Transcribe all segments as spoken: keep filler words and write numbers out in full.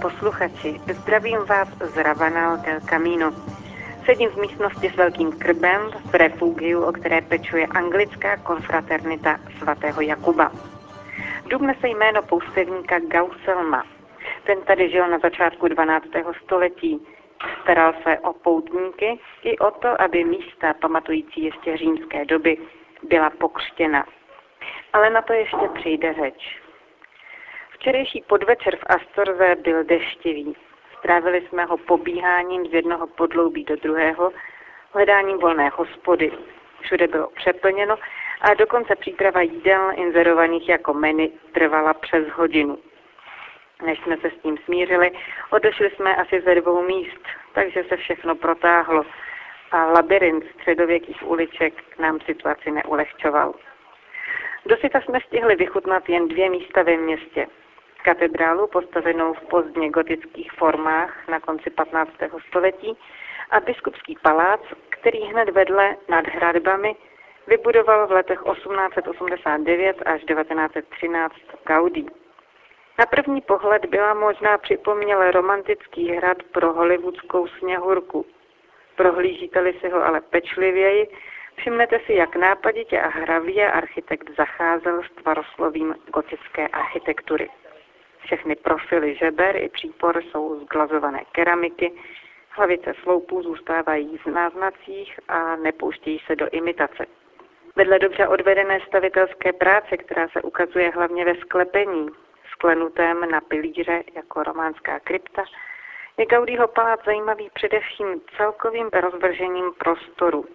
posluchači, zdravím vás z Rabanal del Camino. Sedím v místnosti s velkým krbem v refugiu, o které pečuje anglická konfraternita svatého Jakuba. Dům nese jméno poustevníka Gauselma. Ten tady žil na začátku dvanáctého století. Staral se o poutníky i o to, aby místa pamatující ještě římské doby byla pokřtěna. Ale na to ještě přijde řeč. Včerejší podvečer v Astorze byl deštivý. Strávili jsme ho pobíháním z jednoho podloubí do druhého, hledáním volné hospody. Všude bylo přeplněno a dokonce příprava jídel inzerovaných jako menu trvala přes hodinu. Než jsme se s tím smířili, odešli jsme asi ze dvou míst, takže se všechno protáhlo a labyrint středověkých uliček nám situaci neulehčoval. Dosyta jsme stihli vychutnat jen dvě místa ve městě. Katedrálu postavenou v pozdně gotických formách na konci patnáctého století a biskupský palác, který hned vedle nad hradbami vybudoval v letech osmnáct set osmdesát devět až devatenáct set třináct Gaudí. Na první pohled byla možná připomněl romantický hrad pro hollywoodskou sněhurku. Prohlížíte-li si ho ale pečlivěji, všimnete si, jak nápaditě a hravě architekt zacházel s tvaroslovím gotické architektury. Všechny profily žeber i přípor jsou z glazované keramiky, hlavice sloupů zůstávají v náznacích a nepouštějí se do imitace. Vedle dobře odvedené stavitelské práce, která se ukazuje hlavně ve sklepení, sklenutém na pilíře jako románská krypta, je Gaudího palác zajímavý především celkovým rozvržením prostoru.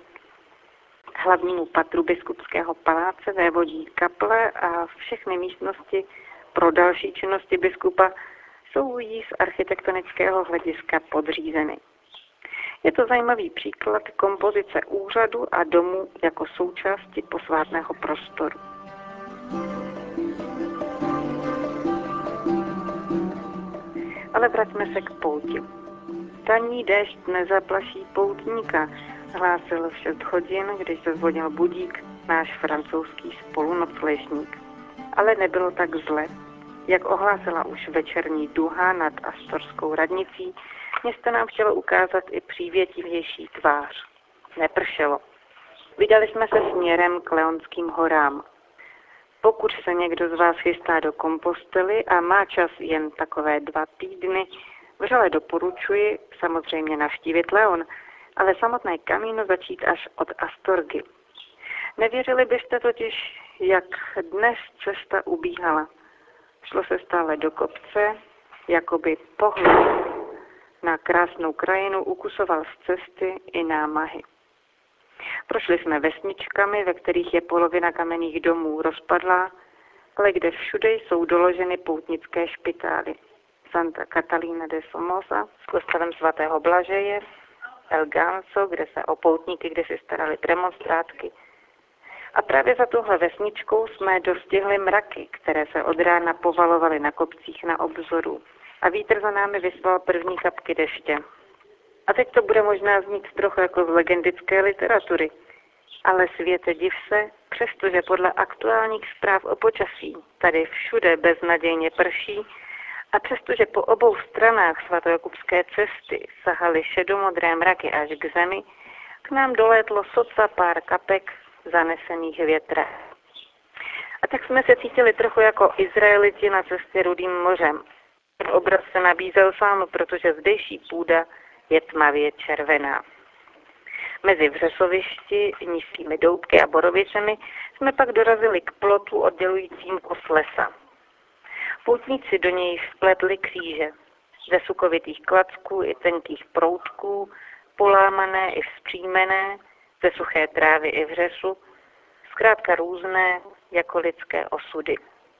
Hlavnímu patru biskupského paláce vévodí kaple a všechny místnosti pro další činnosti biskupa jsou jí z architektonického hlediska podřízeny. Je to zajímavý příklad kompozice úřadu a domu jako součásti posvátného prostoru. Ale vraťme se k pouti. Taní déšť nezaplaší poutníka, hlásil v šest hodin, když se zvonil budík, náš francouzský spolunocležník. Ale nebylo tak zle. Jak ohlásila už večerní duha nad Astorskou radnicí, město nám chtělo ukázat i přívětivější tvář. Nepršelo. Vydali jsme se směrem k Leonským horám. Pokud se někdo z vás chystá do Kompostely a má čas jen takové dva týdny, vřele doporučuji samozřejmě navštívit Leon, ale samotné Camino začít až od Astorgy. Nevěřili byste totiž, jak dnes cesta ubíhala. Šlo se stále do kopce, jakoby pohled na krásnou krajinu ukusoval z cesty i námahy. Prošli jsme vesničkami, ve kterých je polovina kamenných domů rozpadlá, ale kde všude jsou doloženy poutnické špitály. Santa Catalina de Somoza s kostelem svatého Blažeje, El Ganso, kde se o poutníky kdysi starali premonstrátky. A právě za tuhle vesničkou jsme dostihli mraky, které se od rána povalovaly na kopcích na obzoru. A vítr za námi vyslal první kapky deště. A teď to bude možná znít trochu jako z legendické literatury. Ale světe div se, přestože podle aktuálních zpráv o počasí tady všude beznadějně prší a přestože po obou stranách svatojakubské cesty sahaly šedomodré mraky až k zemi, k nám dolétlo soca pár kapek zanesených větrem. A tak jsme se cítili trochu jako Izraeliti na cestě Rudým mořem. Obraz se nabízel sám, protože zdejší půda je tmavě červená. Mezi vřesovišti, nízkými doubky a borovicemi jsme pak dorazili k plotu oddělujícím kus lesa. Poutníci do něj vpletli kříže. Ze sukovitých klacků i tenkých proutků, polámané i vzpřímené, ze suché trávy i vřesu, zkrátka různé jako lidské osudy.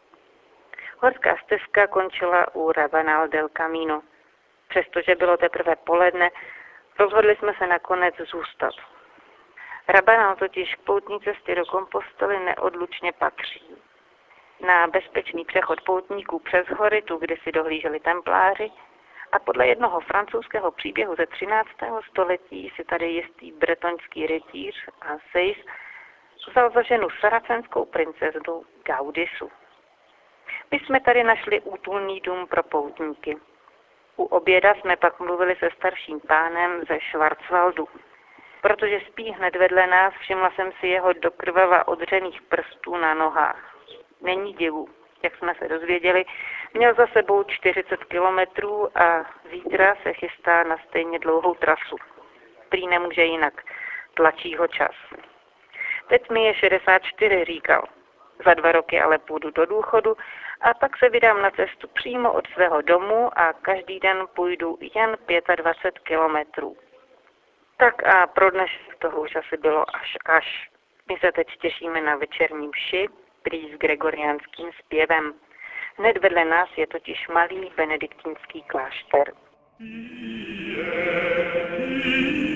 Horská stezka končila u Rabanal del Camino. Přestože bylo teprve poledne, rozhodli jsme se nakonec zůstat. Rabanal totiž k poutní cestě do Kompostely neodlučně patří. Na bezpečný přechod poutníků přes hory tu kdysi dohlíželi templáři a podle jednoho francouzského příběhu ze třináctého století si tady jistý bretonský rytíř a sejs vzal za ženu saracenskou princeznu Gaudisu. My jsme tady našli útulný dům pro poutníky. U oběda jsme pak mluvili se starším pánem ze Schwarzwaldu. Protože spí hned vedle nás, všimla jsem si jeho dokrvava odřených prstů na nohách. Není divu, jak jsme se dozvěděli, měl za sebou čtyřicet kilometrů a zítra se chystá na stejně dlouhou trasu. Prý nemůže jinak, tlačí ho čas. Teď mi je šedesát čtyři, říkal. Za dva roky ale půjdu do důchodu a pak se vydám na cestu přímo od svého domu a každý den půjdu jen dvacet pět kilometrů. Tak a pro dnes toho už asi bylo až až. My se teď těšíme na večerní mši, prý s gregoriánským zpěvem. Hned vedle nás je totiž malý benediktínský klášter. Yeah, yeah.